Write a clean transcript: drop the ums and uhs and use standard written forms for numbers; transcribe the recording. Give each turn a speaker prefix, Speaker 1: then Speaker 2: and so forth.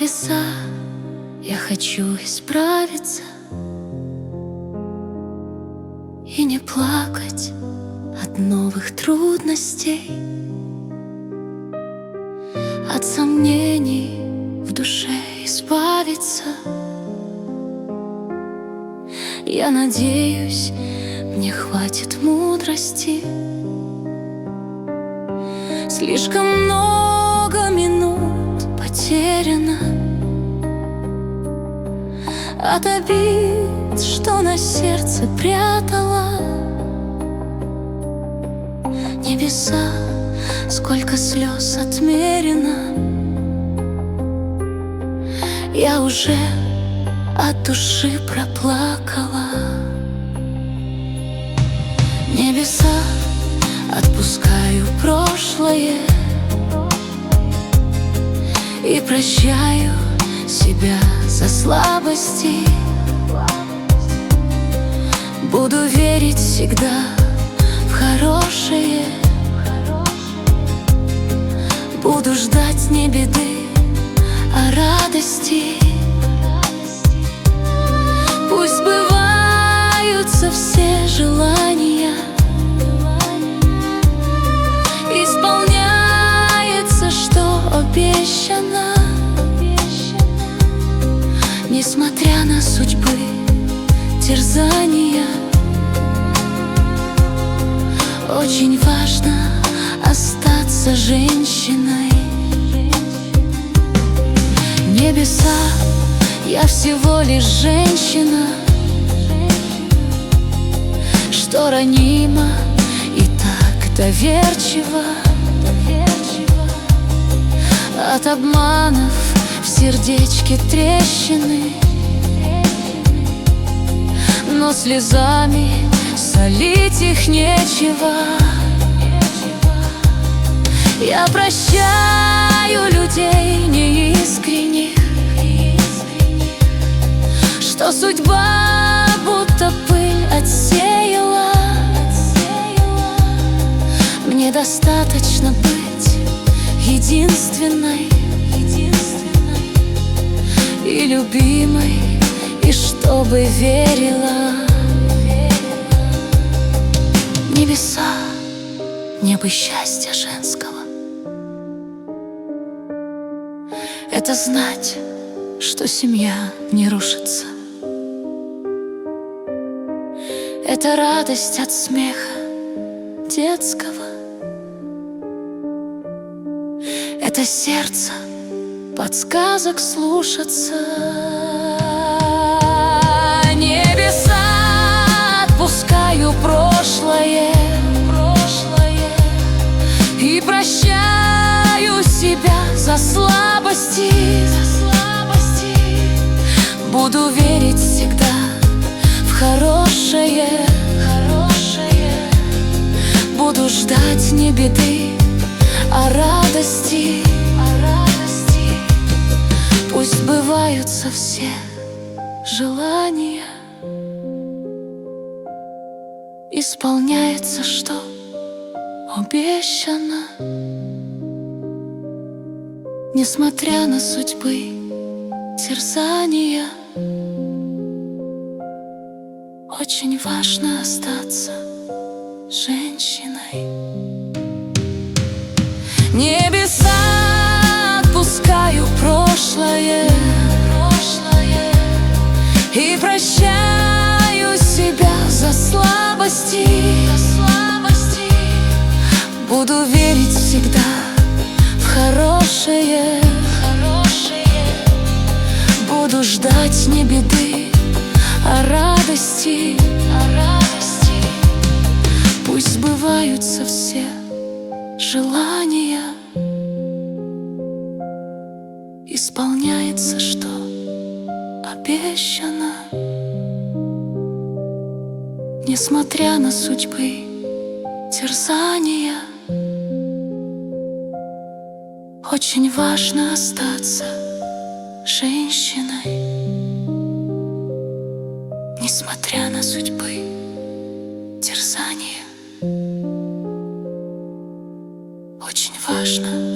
Speaker 1: небеса, я хочу исправиться и не плакать от новых трудностей, от сомнений в душе избавиться. Я надеюсь, мне хватит мудрости. Слишком много минут потеряно от обид, что на сердце прятала. Небеса, сколько слез отмерено, я уже от души проплакала. Небеса, отпускаю прошлое и прощаю себя за слабости. Буду верить всегда в хорошее, буду ждать не беды, а радости. Пусть сбываются все желания, исполняется, что обещано. Несмотря на судьбы, терзания, очень важно остаться женщиной. Небеса, я всего лишь женщина, что ранима и так доверчива. От обманов в сердечке трещины, но слезами солить их нечего. Я прощаю людей неискренних, что судьба будто пыль отсеяла. Мне достаточно быть единственной и любимой, и чтобы верила. Небеса, небо счастья женского — это знать, что семья не рушится. Это радость от смеха детского. Это сердце подсказок слушаться. Небеса, отпускаю прошлое и прощаю себя за слабости. Буду верить всегда в хорошее, буду ждать не беды, а радости. Пусть сбываются все желания, исполняется, что обещано. Несмотря на судьбы, терзания, очень важно остаться женщиной. Небеса, отпускаю прошлое и прощаю себя за слабости. Буду верить всегда в хорошее, буду ждать не беды, а радости. Пусть сбываются все желания, исполняется, что обещано. Несмотря на судьбы, терзания, очень важно остаться женщиной. Несмотря на судьбы, терзания, очень важно